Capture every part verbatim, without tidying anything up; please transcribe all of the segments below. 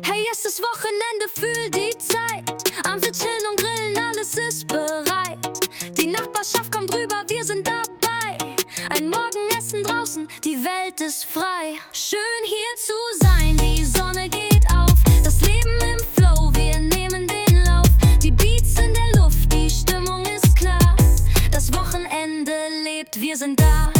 Hey, es ist Wochenende, fühl die Zeit. Abends wir chillen und grillen, alles ist bereit. Die Nachbarschaft kommt rüber, wir sind dabei. Ein Morgenessen draußen, die Welt ist frei. Schön hier zu sein, die Sonne geht auf. Das Leben im Flow, wir nehmen den Lauf. Die Beats in der Luft, die Stimmung ist klar. Das Wochenende lebt, wir sind da.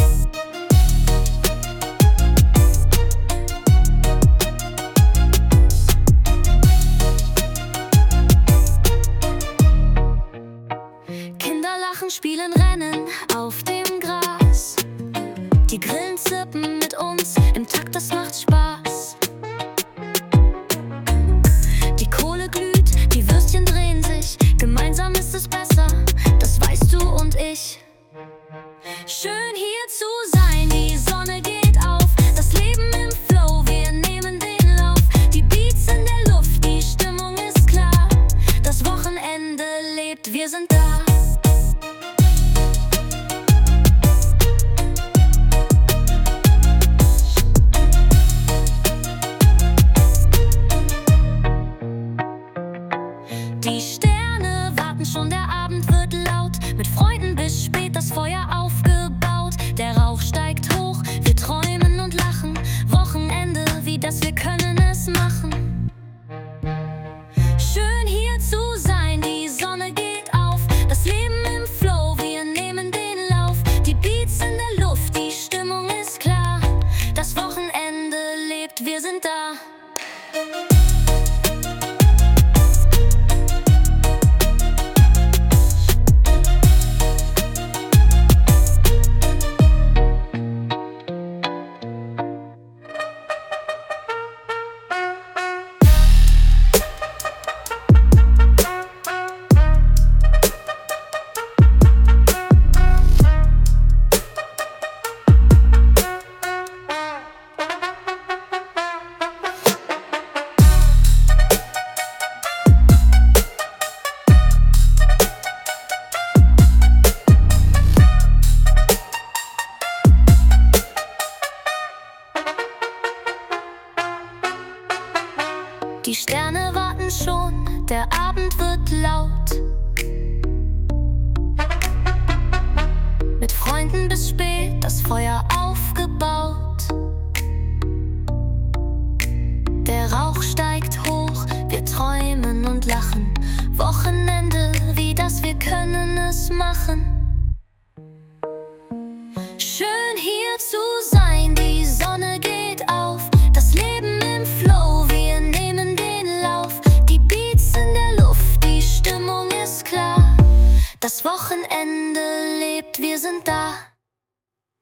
Spielen, rennen auf dem Gras. Die Grillen zippen mit uns im Takt, das macht Spaß. Die Kohle glüht, die Würstchen drehen sich. Gemeinsam ist es besser, das weißt du und ich. Schön hier zu sein, die Sonne geht auf. Das Leben im Flow, wir nehmen den Lauf. Die Beats in der Luft, die Stimmung ist klar. Das Wochenende lebt, wir sind da. Die Sterne warten schon, der Abend wird laut. Mit Freunden bis spät das Feuer aufgebaut. Der Rauch steigt hoch, wir träumen und lachen. Wochenende wie das, wir können es machen. Schön hier zu sein, die Sonne geht auf. Das Leben im Flow, wir nehmen den Lauf. Die Beats in der Luft, die Stimmung ist klar. Das Wochenende lebt, wir sind da. Die Sterne warten schon, der Abend wird laut. Mit Freunden bis spät, das Feuer aufgebaut. Der Rauch steigt hoch, wir träumen und lachen. Wochenende wie das, wir können es machen. Schön hier zu sein, die Sonne geht auf. Das Leben im Flow, wir nehmen den Lauf. Die Beats in der Luft, die Stimmung ist klar. Das Wochenende lebt, wir sind da.